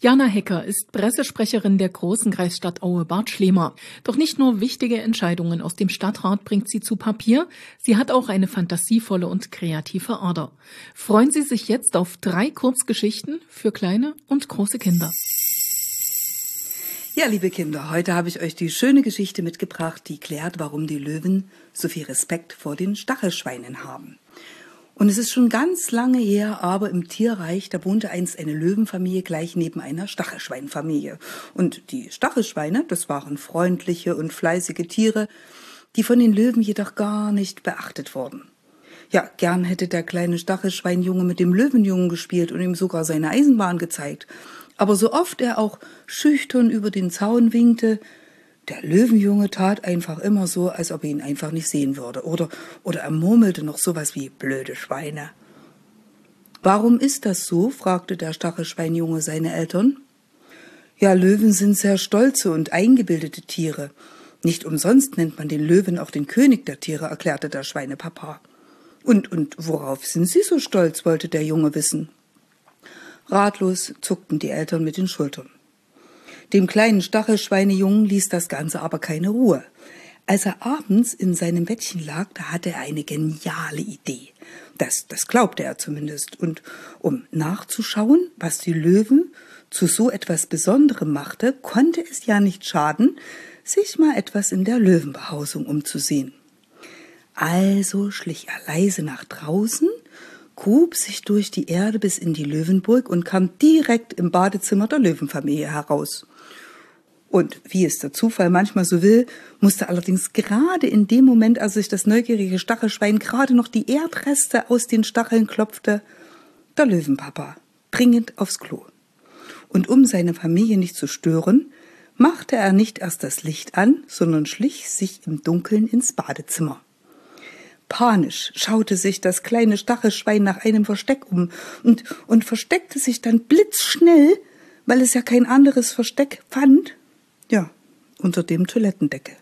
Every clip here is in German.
Jana Hecker ist Pressesprecherin der großen Kreisstadt Aue-Bad Schlema. Doch nicht nur wichtige Entscheidungen aus dem Stadtrat bringt sie zu Papier, sie hat auch eine fantasievolle und kreative Ader. Freuen Sie sich jetzt auf 3 Kurzgeschichten für kleine und große Kinder. Ja, liebe Kinder, heute habe ich euch die schöne Geschichte mitgebracht, die klärt, warum die Löwen so viel Respekt vor den Stachelschweinen haben. Und es ist schon ganz lange her, aber im Tierreich, da wohnte einst eine Löwenfamilie gleich neben einer Stachelschweinfamilie. Und die Stachelschweine, das waren freundliche und fleißige Tiere, die von den Löwen jedoch gar nicht beachtet wurden. Ja, gern hätte der kleine Stachelschweinjunge mit dem Löwenjungen gespielt und ihm sogar seine Eisenbahn gezeigt. Aber so oft er auch schüchtern über den Zaun winkte, der Löwenjunge tat einfach immer so, als ob er ihn einfach nicht sehen würde. Oder er murmelte noch sowas wie blöde Schweine. Warum ist das so? Fragte der Stachelschweinjunge seine Eltern. Ja, Löwen sind sehr stolze und eingebildete Tiere. Nicht umsonst nennt man den Löwen auch den König der Tiere, erklärte der Schweinepapa. Und worauf sind Sie so stolz, wollte der Junge wissen. Ratlos zuckten die Eltern mit den Schultern. Dem kleinen Stachelschweinejungen ließ das Ganze aber keine Ruhe. Als er abends in seinem Bettchen lag, da hatte er eine geniale Idee. Das glaubte er zumindest. Und um nachzuschauen, was die Löwen zu so etwas Besonderem machte, konnte es ja nicht schaden, sich mal etwas in der Löwenbehausung umzusehen. Also schlich er leise nach draußen, grub sich durch die Erde bis in die Löwenburg und kam direkt im Badezimmer der Löwenfamilie heraus. Und wie es der Zufall manchmal so will, musste allerdings gerade in dem Moment, als sich das neugierige Stachelschwein gerade noch die Erdreste aus den Stacheln klopfte, der Löwenpapa dringend aufs Klo. Und um seine Familie nicht zu stören, machte er nicht erst das Licht an, sondern schlich sich im Dunkeln ins Badezimmer. Panisch schaute sich das kleine Stachelschwein nach einem Versteck um und versteckte sich dann blitzschnell, weil es ja kein anderes Versteck fand, ja, unter dem Toilettendeckel.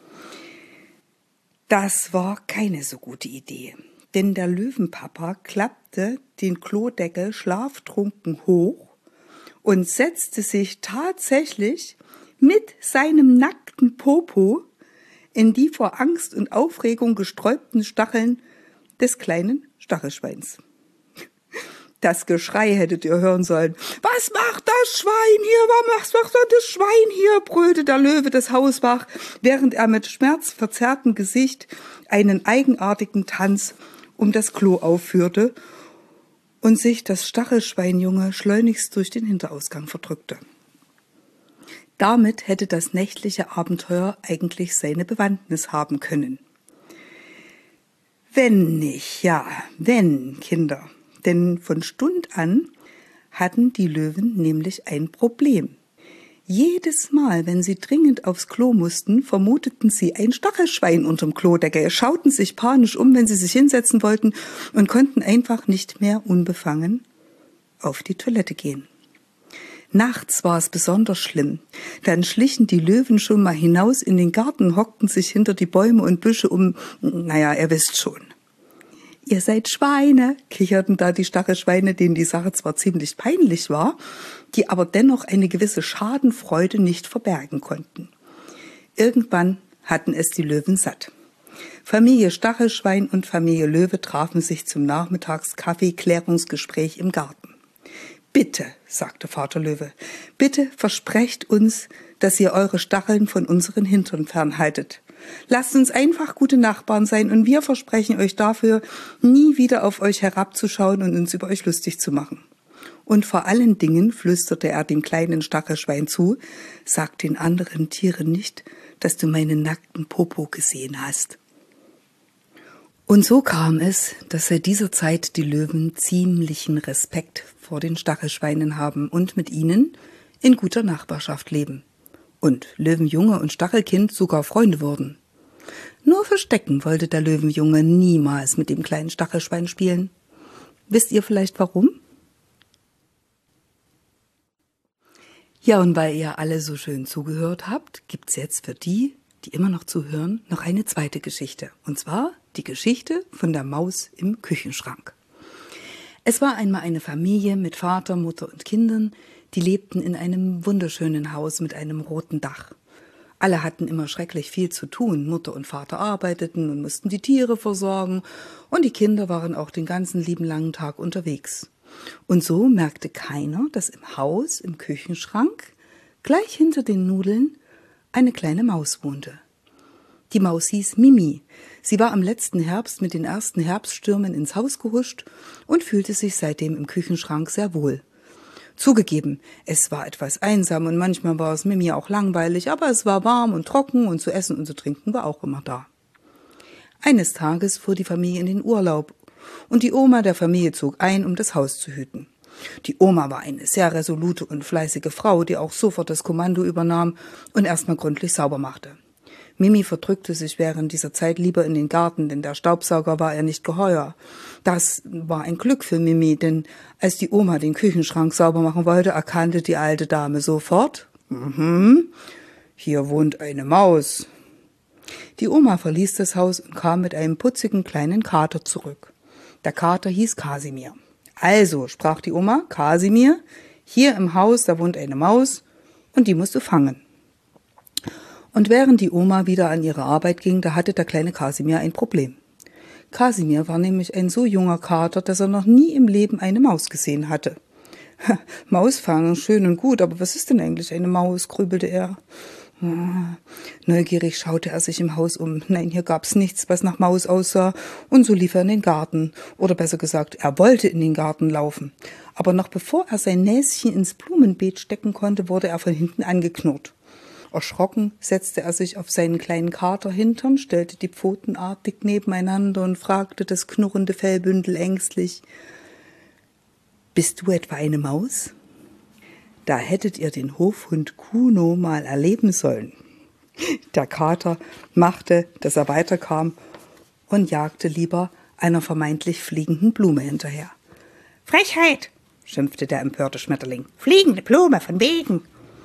Das war keine so gute Idee, denn der Löwenpapa klappte den Klodeckel schlaftrunken hoch und setzte sich tatsächlich mit seinem nackten Popo in die vor Angst und Aufregung gesträubten Stacheln des kleinen Stachelschweins. Das Geschrei hättet ihr hören sollen. Was macht das Schwein hier? Was macht das Schwein hier? Brüllte der Löwe des Hauswach, während er mit schmerzverzerrtem Gesicht einen eigenartigen Tanz um das Klo aufführte und sich das Stachelschweinjunge schleunigst durch den Hinterausgang verdrückte. Damit hätte das nächtliche Abenteuer eigentlich seine Bewandtnis haben können. Wenn nicht, ja, wenn, Kinder. Denn von Stund an hatten die Löwen nämlich ein Problem. Jedes Mal, wenn sie dringend aufs Klo mussten, vermuteten sie ein Stachelschwein unterm Klodeckel, schauten sich panisch um, wenn sie sich hinsetzen wollten und konnten einfach nicht mehr unbefangen auf die Toilette gehen. Nachts war es besonders schlimm. Dann schlichen die Löwen schon mal hinaus in den Garten, hockten sich hinter die Bäume und Büsche ihr wisst schon. Ihr seid Schweine, kicherten da die Stachelschweine, denen die Sache zwar ziemlich peinlich war, die aber dennoch eine gewisse Schadenfreude nicht verbergen konnten. Irgendwann hatten es die Löwen satt. Familie Stachelschwein und Familie Löwe trafen sich zum Nachmittagskaffee-Klärungsgespräch im Garten. Bitte, sagte Vater Löwe, bitte versprecht uns, dass ihr eure Stacheln von unseren Hintern fernhaltet. Lasst uns einfach gute Nachbarn sein und wir versprechen euch dafür, nie wieder auf euch herabzuschauen und uns über euch lustig zu machen. Und vor allen Dingen, flüsterte er dem kleinen Stachelschwein zu, sag den anderen Tieren nicht, dass du meinen nackten Popo gesehen hast. Und so kam es, dass seit dieser Zeit die Löwen ziemlichen Respekt vor den Stachelschweinen haben und mit ihnen in guter Nachbarschaft leben. Und Löwenjunge und Stachelkind sogar Freunde wurden. Nur verstecken wollte der Löwenjunge niemals mit dem kleinen Stachelschwein spielen. Wisst ihr vielleicht warum? Ja, und weil ihr alle so schön zugehört habt, gibt's jetzt für die, die immer noch zuhören, noch eine zweite Geschichte. Und zwar die Geschichte von der Maus im Küchenschrank. Es war einmal eine Familie mit Vater, Mutter und Kindern, Die lebten in einem wunderschönen Haus mit einem roten Dach. Alle hatten immer schrecklich viel zu tun. Mutter und Vater arbeiteten und mussten die Tiere versorgen, und die Kinder waren auch den ganzen lieben langen Tag unterwegs. Und so merkte keiner, dass im Haus, im Küchenschrank, gleich hinter den Nudeln, eine kleine Maus wohnte. Die Maus hieß Mimi. Sie war am letzten Herbst mit den ersten Herbststürmen ins Haus gehuscht und fühlte sich seitdem im Küchenschrank sehr wohl. Zugegeben, es war etwas einsam und manchmal war es Mimi auch langweilig, aber es war warm und trocken und zu essen und zu trinken war auch immer da. Eines Tages fuhr die Familie in den Urlaub und die Oma der Familie zog ein, um das Haus zu hüten. Die Oma war eine sehr resolute und fleißige Frau, die auch sofort das Kommando übernahm und erstmal gründlich sauber machte. Mimi verdrückte sich während dieser Zeit lieber in den Garten, denn der Staubsauger war ihr nicht geheuer. Das war ein Glück für Mimi, denn als die Oma den Küchenschrank sauber machen wollte, erkannte die alte Dame sofort: Hier wohnt eine Maus. Die Oma verließ das Haus und kam mit einem putzigen kleinen Kater zurück. Der Kater hieß Kasimir. Also, sprach die Oma, Kasimir, hier im Haus, da wohnt eine Maus und die musst du fangen. Und während die Oma wieder an ihre Arbeit ging, da hatte der kleine Kasimir ein Problem. Kasimir war nämlich ein so junger Kater, dass er noch nie im Leben eine Maus gesehen hatte. Maus fangen, schön und gut, aber was ist denn eigentlich eine Maus, grübelte er. Neugierig schaute er sich im Haus um. Nein, hier gab's nichts, was nach Maus aussah, und so lief er in den Garten. Oder besser gesagt, er wollte in den Garten laufen. Aber noch bevor er sein Näschen ins Blumenbeet stecken konnte, wurde er von hinten angeknurrt. Erschrocken setzte er sich auf seinen kleinen Katerhintern, stellte die Pfoten artig nebeneinander und fragte das knurrende Fellbündel ängstlich: »Bist du etwa eine Maus?« Da hättet ihr den Hofhund Kuno mal erleben sollen. Der Kater machte, dass er weiterkam, und jagte lieber einer vermeintlich fliegenden Blume hinterher. »Frechheit«, schimpfte der empörte Schmetterling. »Fliegende Blume, von wegen!«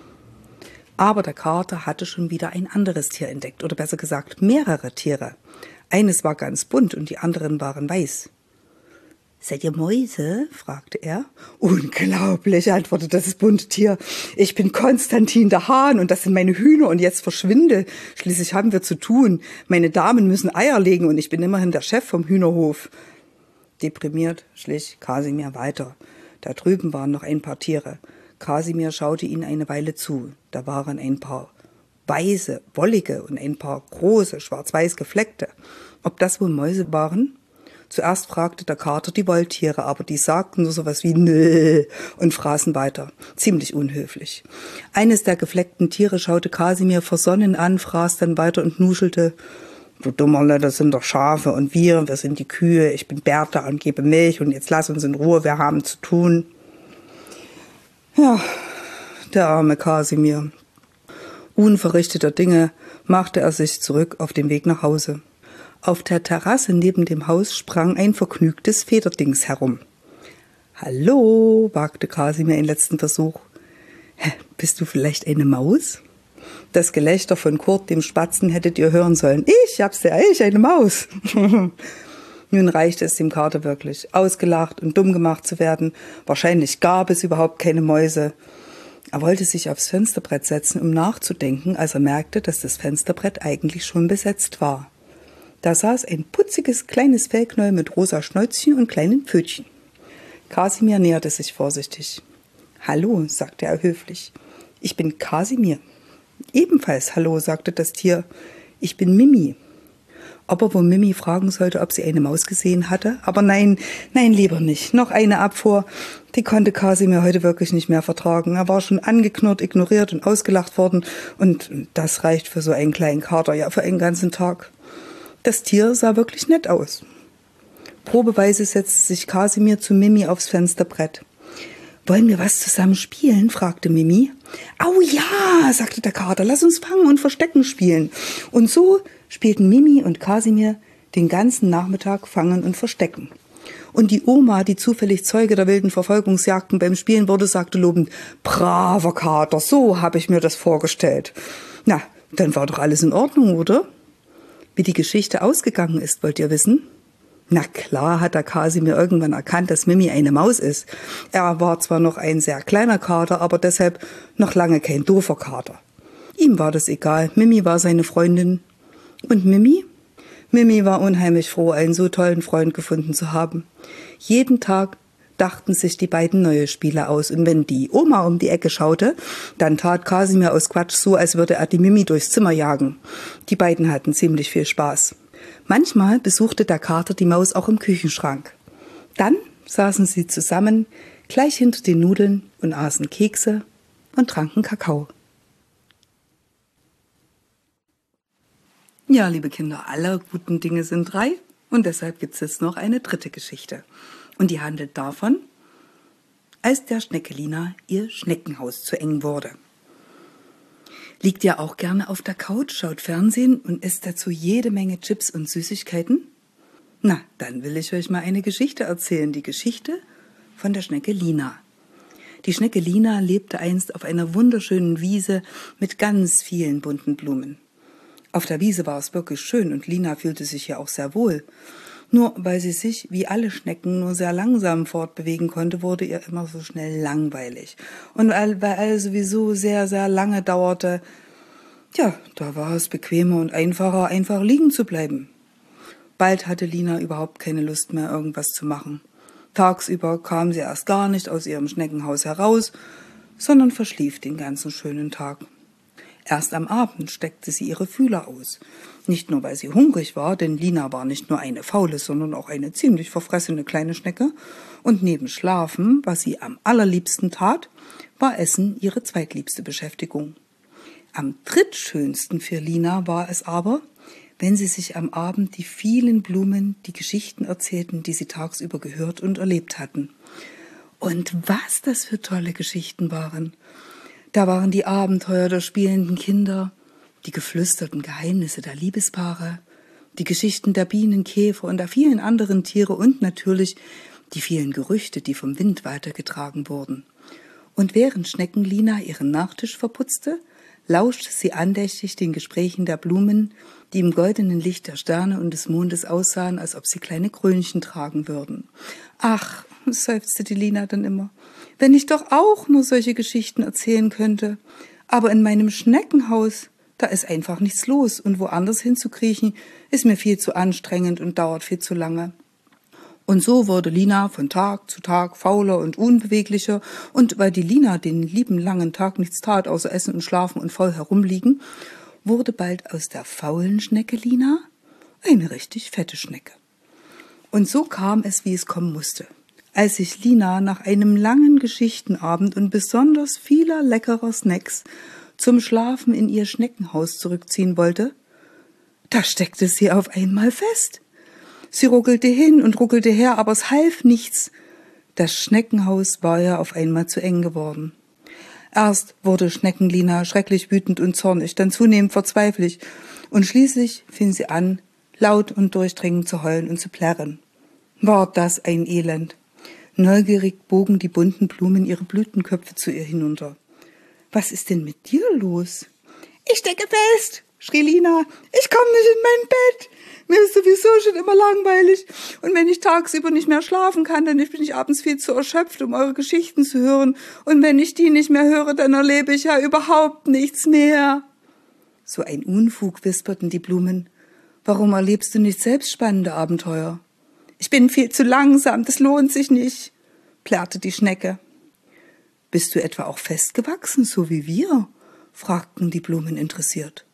Aber der Kater hatte schon wieder ein anderes Tier entdeckt, oder besser gesagt mehrere Tiere. Eines war ganz bunt und die anderen waren weiß. »Seid ihr Mäuse?« fragte er. »Unglaublich«, antwortete das bunte Tier. »Ich bin Konstantin der Hahn und das sind meine Hühner und jetzt verschwinde. Schließlich haben wir zu tun. Meine Damen müssen Eier legen und ich bin immerhin der Chef vom Hühnerhof.« Deprimiert schlich Kasimir weiter. Da drüben waren noch ein paar Tiere. Kasimir schaute ihnen eine Weile zu. Da waren ein paar weiße, wollige und ein paar große, schwarz-weiß gefleckte. Ob das wohl Mäuse waren? Zuerst fragte der Kater die Wolltiere, aber die sagten nur sowas wie »Nö« und fraßen weiter. Ziemlich unhöflich. Eines der gefleckten Tiere schaute Kasimir versonnen an, fraß dann weiter und nuschelte: »Du Dummerle, das sind doch Schafe und wir sind die Kühe. Ich bin Bertha und gebe Milch und jetzt lass uns in Ruhe, wir haben zu tun.« Ja, der arme Kasimir. Unverrichteter Dinge machte er sich zurück auf den Weg nach Hause. Auf der Terrasse neben dem Haus sprang ein vergnügtes Federdings herum. »Hallo«, wagte Kasimir einen letzten Versuch. »Bist du vielleicht eine Maus?« Das Gelächter von Kurt, dem Spatzen, hättet ihr hören sollen. Ich, eine Maus. Nun reichte es dem Kater wirklich, ausgelacht und dumm gemacht zu werden. Wahrscheinlich gab es überhaupt keine Mäuse. Er wollte sich aufs Fensterbrett setzen, um nachzudenken, als er merkte, dass das Fensterbrett eigentlich schon besetzt war. Da saß ein putziges kleines Fellknäuel mit rosa Schnäuzchen und kleinen Pfötchen. Kasimir näherte sich vorsichtig. »Hallo«, sagte er höflich. »Ich bin Kasimir.« »Ebenfalls hallo«, sagte das Tier. »Ich bin Mimi.« Ob er wohl Mimi fragen sollte, ob sie eine Maus gesehen hatte? Aber nein, lieber nicht. Noch eine Abfuhr. Die konnte Kasimir heute wirklich nicht mehr vertragen. Er war schon angeknurrt, ignoriert und ausgelacht worden. Und das reicht für so einen kleinen Kater, ja für einen ganzen Tag. Das Tier sah wirklich nett aus. Probeweise setzte sich Kasimir zu Mimi aufs Fensterbrett. »Wollen wir was zusammen spielen?« fragte Mimi. »Au ja«, sagte der Kater, »lass uns fangen und verstecken spielen.« Und so spielten Mimi und Kasimir den ganzen Nachmittag Fangen und Verstecken. Und die Oma, die zufällig Zeuge der wilden Verfolgungsjagden beim Spielen wurde, sagte lobend: »Braver Kater, so habe ich mir das vorgestellt.« Na, dann war doch alles in Ordnung, oder? Wie die Geschichte ausgegangen ist, wollt ihr wissen? Na klar hat der Kasimir irgendwann erkannt, dass Mimi eine Maus ist. Er war zwar noch ein sehr kleiner Kater, aber deshalb noch lange kein doofer Kater. Ihm war das egal, Mimi war seine Freundin. Und Mimi? Mimi war unheimlich froh, einen so tollen Freund gefunden zu haben. Jeden Tag dachten sich die beiden neue Spiele aus. Und wenn die Oma um die Ecke schaute, dann tat Kasimir aus Quatsch so, als würde er die Mimi durchs Zimmer jagen. Die beiden hatten ziemlich viel Spaß. Manchmal besuchte der Kater die Maus auch im Küchenschrank. Dann saßen sie zusammen, gleich hinter den Nudeln und aßen Kekse und tranken Kakao. Ja, liebe Kinder, alle guten Dinge sind 3 und deshalb gibt es jetzt noch eine 3. Geschichte. Und die handelt davon, als der Schnecke Lina ihr Schneckenhaus zu eng wurde. Liegt ihr auch gerne auf der Couch, schaut Fernsehen und isst dazu jede Menge Chips und Süßigkeiten? Na, dann will ich euch mal eine Geschichte erzählen, die Geschichte von der Schnecke Lina. Die Schnecke Lina lebte einst auf einer wunderschönen Wiese mit ganz vielen bunten Blumen. Auf der Wiese war es wirklich schön und Lina fühlte sich hier auch sehr wohl. Nur weil sie sich, wie alle Schnecken, nur sehr langsam fortbewegen konnte, wurde ihr immer so schnell langweilig. Und weil alles sowieso sehr, sehr lange dauerte, ja, da war es bequemer und einfacher, einfach liegen zu bleiben. Bald hatte Lina überhaupt keine Lust mehr, irgendwas zu machen. Tagsüber kam sie erst gar nicht aus ihrem Schneckenhaus heraus, sondern verschlief den ganzen schönen Tag. Erst am Abend steckte sie ihre Fühler aus. Nicht nur, weil sie hungrig war, denn Lina war nicht nur eine faule, sondern auch eine ziemlich verfressene kleine Schnecke. Und neben Schlafen, was sie am allerliebsten tat, war Essen ihre zweitliebste Beschäftigung. Am drittschönsten für Lina war es aber, wenn sie sich am Abend die vielen Blumen, die Geschichten erzählten, die sie tagsüber gehört und erlebt hatten. Und was das für tolle Geschichten waren! Da waren die Abenteuer der spielenden Kinder, die geflüsterten Geheimnisse der Liebespaare, die Geschichten der Bienen, Käfer und der vielen anderen Tiere und natürlich die vielen Gerüchte, die vom Wind weitergetragen wurden. Und während Schneckenlina ihren Nachtisch verputzte, lauschte sie andächtig den Gesprächen der Blumen, die im goldenen Licht der Sterne und des Mondes aussahen, als ob sie kleine Krönchen tragen würden. Ach, seufzte die Lina dann immer, wenn ich doch auch nur solche Geschichten erzählen könnte. Aber in meinem Schneckenhaus, da ist einfach nichts los und woanders hinzukriechen, ist mir viel zu anstrengend und dauert viel zu lange. Und so wurde Lina von Tag zu Tag fauler und unbeweglicher, und weil die Lina den lieben langen Tag nichts tat, außer essen und schlafen und faul herumliegen, wurde bald aus der faulen Schnecke Lina eine richtig fette Schnecke. Und so kam es, wie es kommen musste. Als sich Lina nach einem langen Geschichtenabend und besonders vieler leckerer Snacks zum Schlafen in ihr Schneckenhaus zurückziehen wollte, da steckte sie auf einmal fest. Sie ruckelte hin und ruckelte her, aber es half nichts. Das Schneckenhaus war ihr auf einmal zu eng geworden. Erst wurde Schneckenlina schrecklich wütend und zornig, dann zunehmend verzweifelt, und schließlich fing sie an, laut und durchdringend zu heulen und zu plärren. War das ein Elend! Neugierig bogen die bunten Blumen ihre Blütenköpfe zu ihr hinunter. »Was ist denn mit dir los?« »Ich stecke fest«, schrie Lina. »Ich komme nicht in mein Bett. Mir ist sowieso schon immer langweilig. Und wenn ich tagsüber nicht mehr schlafen kann, dann bin ich abends viel zu erschöpft, um eure Geschichten zu hören. Und wenn ich die nicht mehr höre, dann erlebe ich ja überhaupt nichts mehr.« »So ein Unfug«, wisperten die Blumen. »Warum erlebst du nicht selbst spannende Abenteuer?« »Ich bin viel zu langsam, das lohnt sich nicht«, plärrte die Schnecke. »Bist du etwa auch festgewachsen, so wie wir?« fragten die Blumen interessiert.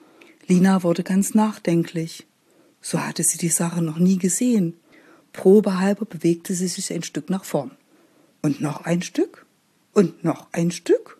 Lina wurde ganz nachdenklich. So hatte sie die Sache noch nie gesehen. Probehalber bewegte sie sich ein Stück nach vorn. Und noch ein Stück. Und noch ein Stück.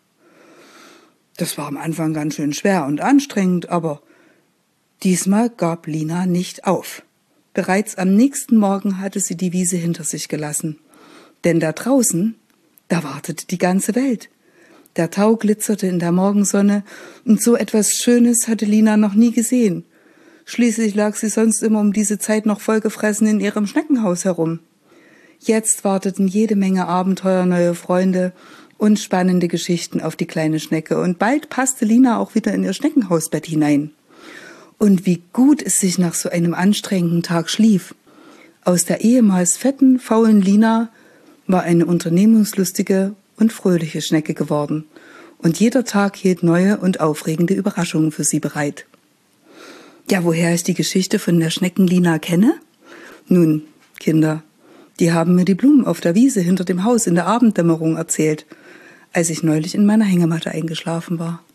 Das war am Anfang ganz schön schwer und anstrengend, aber diesmal gab Lina nicht auf. Bereits am nächsten Morgen hatte sie die Wiese hinter sich gelassen. Denn da draußen, da wartete die ganze Welt. Der Tau glitzerte in der Morgensonne, und so etwas Schönes hatte Lina noch nie gesehen. Schließlich lag sie sonst immer um diese Zeit noch vollgefressen in ihrem Schneckenhaus herum. Jetzt warteten jede Menge Abenteuer, neue Freunde und spannende Geschichten auf die kleine Schnecke, und bald passte Lina auch wieder in ihr Schneckenhausbett hinein. Und wie gut es sich nach so einem anstrengenden Tag schlief. Aus der ehemals fetten, faulen Lina war eine unternehmungslustige und fröhliche Schnecke geworden. Und jeder Tag hielt neue und aufregende Überraschungen für sie bereit. Ja, woher ich die Geschichte von der Schnecken-Lina kenne? Nun, Kinder, die haben mir die Blumen auf der Wiese hinter dem Haus in der Abenddämmerung erzählt, als ich neulich in meiner Hängematte eingeschlafen war.